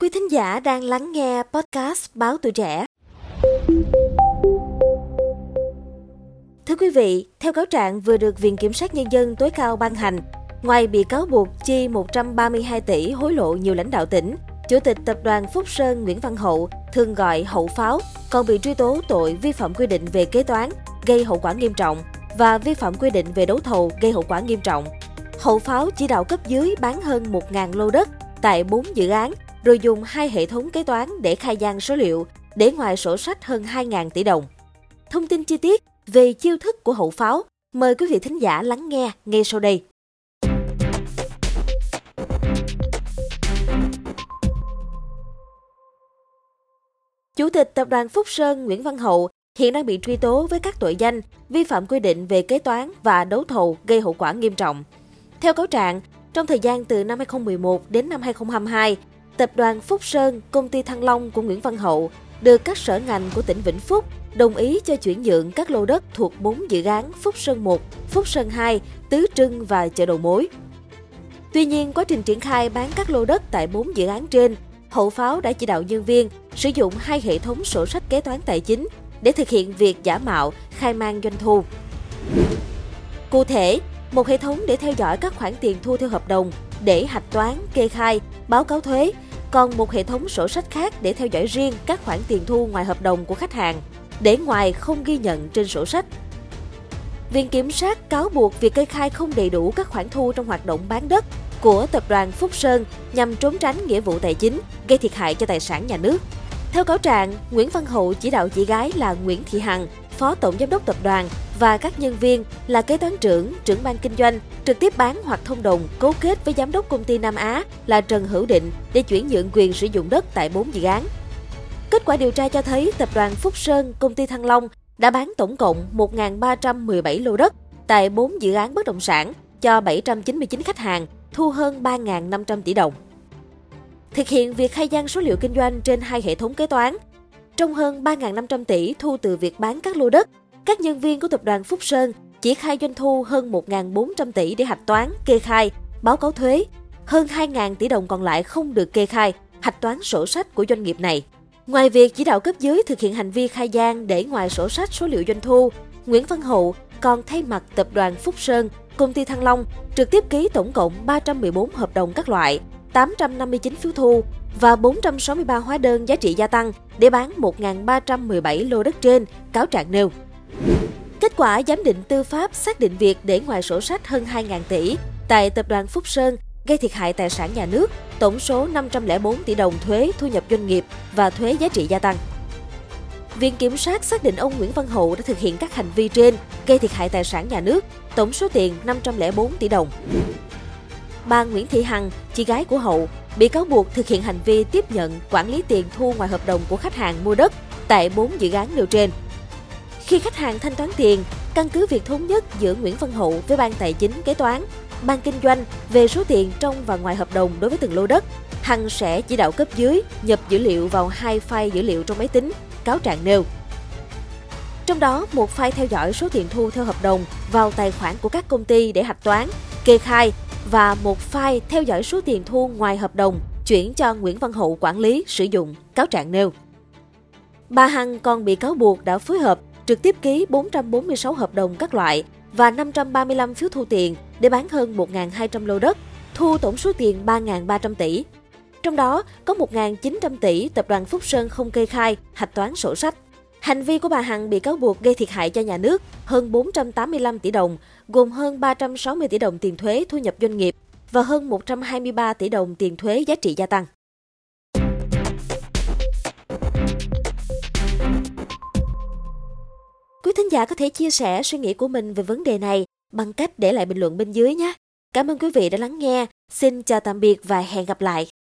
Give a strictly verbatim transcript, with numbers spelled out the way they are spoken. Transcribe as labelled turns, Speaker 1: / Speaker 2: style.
Speaker 1: Quý thính giả đang lắng nghe podcast Báo Tuổi Trẻ. Thưa quý vị, theo cáo trạng vừa được Viện Kiểm sát Nhân dân tối cao ban hành, ngoài bị cáo buộc chi một trăm ba mươi hai tỷ hối lộ nhiều lãnh đạo tỉnh, Chủ tịch Tập đoàn Phúc Sơn Nguyễn Văn Hậu, thường gọi Hậu Pháo, còn bị truy tố tội vi phạm quy định về kế toán, gây hậu quả nghiêm trọng và vi phạm quy định về đấu thầu gây hậu quả nghiêm trọng. Hậu Pháo chỉ đạo cấp dưới bán hơn một nghìn lô đất tại bốn dự án, rồi dùng hai hệ thống kế toán để khai gian số liệu, để ngoài sổ sách hơn hai nghìn tỷ đồng. Thông tin chi tiết về chiêu thức của Hậu Pháo, mời quý vị thính giả lắng nghe ngay sau đây. Chủ tịch Tập đoàn Phúc Sơn Nguyễn Văn Hậu hiện đang bị truy tố với các tội danh vi phạm quy định về kế toán và đấu thầu gây hậu quả nghiêm trọng. Theo cáo trạng, trong thời gian từ năm hai không một một đến năm hai không hai hai, Tập đoàn Phúc Sơn, công ty Thăng Long của Nguyễn Văn Hậu, được các sở ngành của tỉnh Vĩnh Phúc đồng ý cho chuyển nhượng các lô đất thuộc bốn dự án Phúc Sơn một, Phúc Sơn hai, Tứ Trưng và chợ đầu mối. Tuy nhiên, quá trình triển khai bán các lô đất tại bốn dự án trên, Hậu Pháo đã chỉ đạo nhân viên sử dụng hai hệ thống sổ sách kế toán tài chính để thực hiện việc giả mạo, khai man doanh thu. Cụ thể, một hệ thống để theo dõi các khoản tiền thu theo hợp đồng, để hạch toán, kê khai, báo cáo thuế, còn một hệ thống sổ sách khác để theo dõi riêng các khoản tiền thu ngoài hợp đồng của khách hàng, để ngoài không ghi nhận trên sổ sách. Viện Kiểm sát cáo buộc việc kê khai không đầy đủ các khoản thu trong hoạt động bán đất của Tập đoàn Phúc Sơn nhằm trốn tránh nghĩa vụ tài chính, gây thiệt hại cho tài sản nhà nước. Theo cáo trạng, Nguyễn Văn Hậu chỉ đạo chị gái là Nguyễn Thị Hằng, Phó Tổng Giám đốc Tập đoàn và các nhân viên là kế toán trưởng, trưởng ban kinh doanh trực tiếp bán hoặc thông đồng cấu kết với Giám đốc Công ty Nam Á là Trần Hữu Định để chuyển nhượng quyền sử dụng đất tại bốn dự án. Kết quả điều tra cho thấy Tập đoàn Phúc Sơn, Công ty Thăng Long đã bán tổng cộng một nghìn ba trăm mười bảy lô đất tại bốn dự án bất động sản cho bảy trăm chín mươi chín khách hàng, thu hơn ba nghìn năm trăm tỷ đồng. Thực hiện việc khai gian số liệu kinh doanh trên hai hệ thống kế toán, trong hơn ba nghìn năm trăm tỷ thu từ việc bán các lô đất, các nhân viên của Tập đoàn Phúc Sơn chỉ khai doanh thu hơn một nghìn bốn trăm tỷ để hạch toán, kê khai, báo cáo thuế. Hơn hai nghìn tỷ đồng còn lại không được kê khai, hạch toán sổ sách của doanh nghiệp này. Ngoài việc chỉ đạo cấp dưới thực hiện hành vi khai gian để ngoài sổ sách số liệu doanh thu, Nguyễn Văn Hậu còn thay mặt Tập đoàn Phúc Sơn, Công ty Thăng Long trực tiếp ký tổng cộng ba trăm mười bốn hợp đồng các loại, tám trăm năm mươi chín phiếu thu và bốn trăm sáu mươi ba hóa đơn giá trị gia tăng để bán một nghìn ba trăm mười bảy lô đất trên, cáo trạng nêu. Kết quả giám định tư pháp xác định việc để ngoài sổ sách hơn hai nghìn tỷ tại Tập đoàn Phúc Sơn gây thiệt hại tài sản nhà nước, tổng số năm trăm lẻ bốn tỷ đồng thuế thu nhập doanh nghiệp và thuế giá trị gia tăng. Viện Kiểm sát xác định ông Nguyễn Văn Hậu đã thực hiện các hành vi trên gây thiệt hại tài sản nhà nước, tổng số tiền năm trăm lẻ bốn tỷ đồng. Bà Nguyễn Thị Hằng, chị gái của Hậu, bị cáo buộc thực hiện hành vi tiếp nhận, quản lý tiền thu ngoài hợp đồng của khách hàng mua đất tại bốn dự án nêu trên. Khi khách hàng thanh toán tiền, căn cứ việc thống nhất giữa Nguyễn Văn Hậu với ban tài chính kế toán, ban kinh doanh về số tiền trong và ngoài hợp đồng đối với từng lô đất, Hằng sẽ chỉ đạo cấp dưới nhập dữ liệu vào hai file dữ liệu trong máy tính, cáo trạng nêu. Trong đó, một file theo dõi số tiền thu theo hợp đồng vào tài khoản của các công ty để hạch toán, kê khai và một file theo dõi số tiền thu ngoài hợp đồng chuyển cho Nguyễn Văn Hậu quản lý, sử dụng, cáo trạng nêu. Bà Hằng còn bị cáo buộc đã phối hợp trực tiếp ký bốn trăm bốn mươi sáu hợp đồng các loại và năm trăm ba mươi lăm phiếu thu tiền để bán hơn một nghìn hai trăm lô đất, thu tổng số tiền ba nghìn ba trăm tỷ. Trong đó, có một nghìn chín trăm tỷ Tập đoàn Phúc Sơn không kê khai, hạch toán sổ sách. Hành vi của bà Hằng bị cáo buộc gây thiệt hại cho nhà nước hơn bốn trăm tám mươi lăm tỷ đồng, gồm hơn ba trăm sáu mươi tỷ đồng tiền thuế thu nhập doanh nghiệp và hơn một trăm hai mươi ba tỷ đồng tiền thuế giá trị gia tăng. Quý thính giả có thể chia sẻ suy nghĩ của mình về vấn đề này bằng cách để lại bình luận bên dưới nhé. Cảm ơn quý vị đã lắng nghe. Xin chào tạm biệt và hẹn gặp lại.